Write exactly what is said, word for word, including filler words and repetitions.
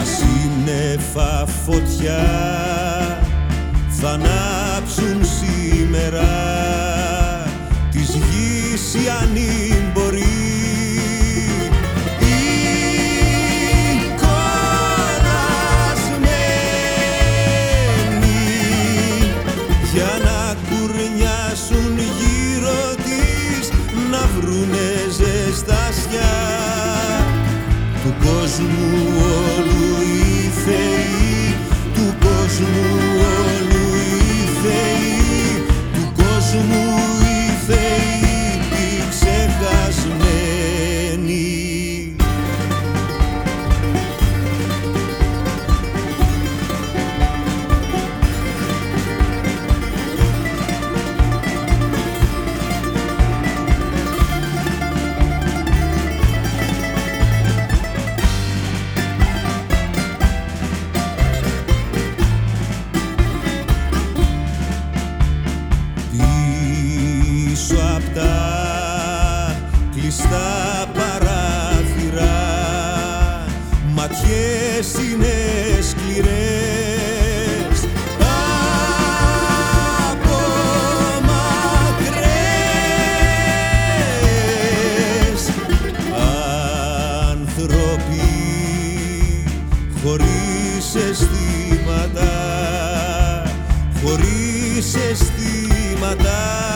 σύννεφα φωτιά θα ανάψουν σήμερα της γης οι ανήμποροι. Για να κουρνιάσουν γύρω της, να βρουνε ζεστασιά του κόσμου όλου οι θεοί, του κόσμου όλου οι θεοί, του κόσμου οι θεοί οι ξεχασμένοι. Πίσω απ' τα κλειστά παράθυρα ματιές είναι σκληρές, από μακρές, άνθρωποι χωρίς αισθήματα, χωρίς αισθήματα.